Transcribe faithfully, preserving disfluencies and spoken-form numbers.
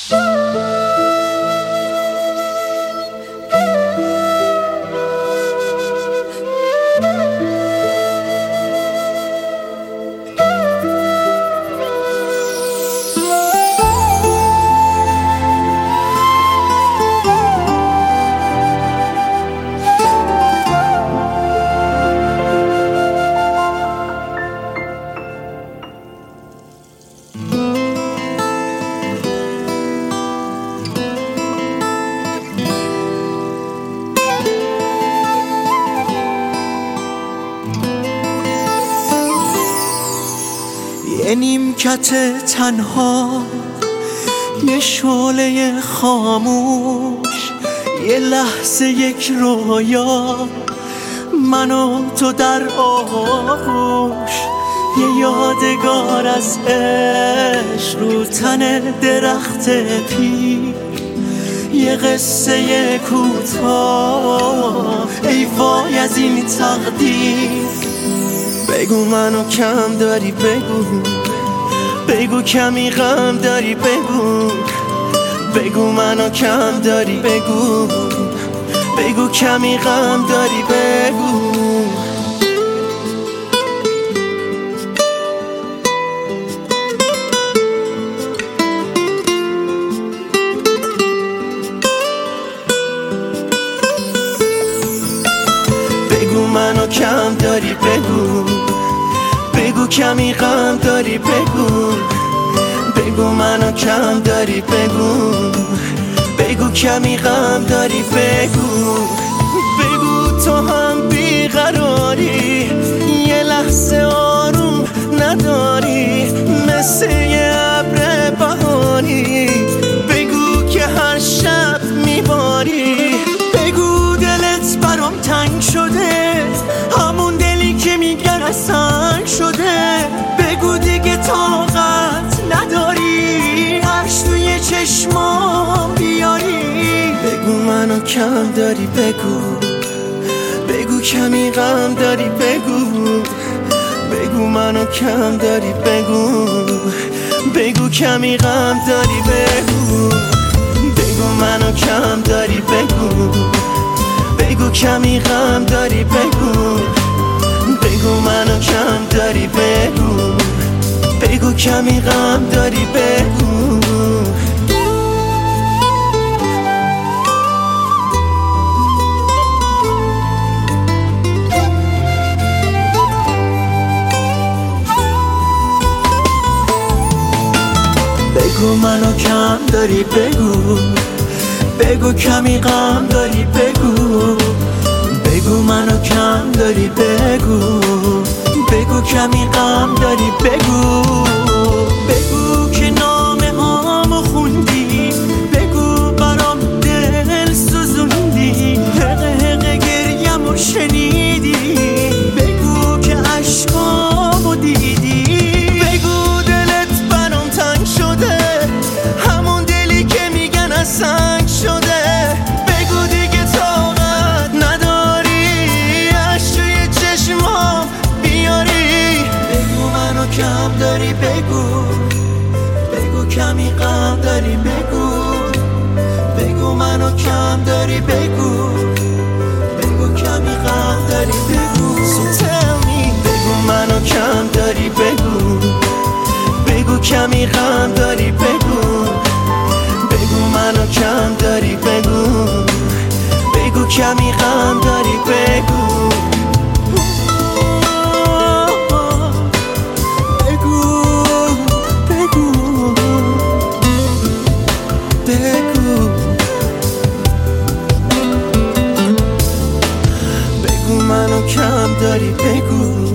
یه نیمکت تنها، یه شعله خاموش، یه لحظه یک رویا، من و تو در آغوش، یه یادگار از عشق رو تن درخت پیر، یه قصه کوتاه، ای وای از این تقدیر. بگو منو کم داری، بگو بگو کمی غم داری، بگو بگو منو کم داری، بگو بگو کمی غم داری، بگو بگو منو کم داری، بگو بگو کمی غم داری، بگو بگو منو کم داری، بگو بگو کمی غم داری، بگو بگو تو هم بیقراری، یه لحظه آروم نداری، مثل یه ابر بهاری، بگو که هر شب میباری، بگو دلت برام تنگ شده، همون دلی که میگن اصلا شده، بگو دیگه طاقت نداری، عرش توی چشمام بیاری. بگو منو کم داری، بگو بگو کمی غم داری، بگو بگو منو کم داری، بگو بگو کمی غم داری، بگو بگو منو کم داری، بگو بگو کمی غم داری، بگو بگو منو کم داری، بگو بگو کمی غم داری، بگو بگو منو کم داری، بگو بگو کمی غم داری، بگو بگو منو کم داری، بگو بگو کمی غم داری، بگو بگو که نامه هامو خوندی، بگو برام دل سوزوندی، حقه حقه گریمو شنیدی، بگو که عشقامو دیدی، بگو دلت برام تنگ شده، همون دلی که میگن از سنگ شده، بگو دیگه طاقت نداری، عشق توی چشمام بیاری. بگو منو کم داری، بگو بگو کمی غم داری، بگو بگو منو کم داری، بگو بگو کمی غم داری، بگو So tell me. بگو منو کم داری، بگو بگو کمی غم داری، بگو بگو منو کم داری، بگو بگو کمی غم داری، بگو منو کم داری، بگو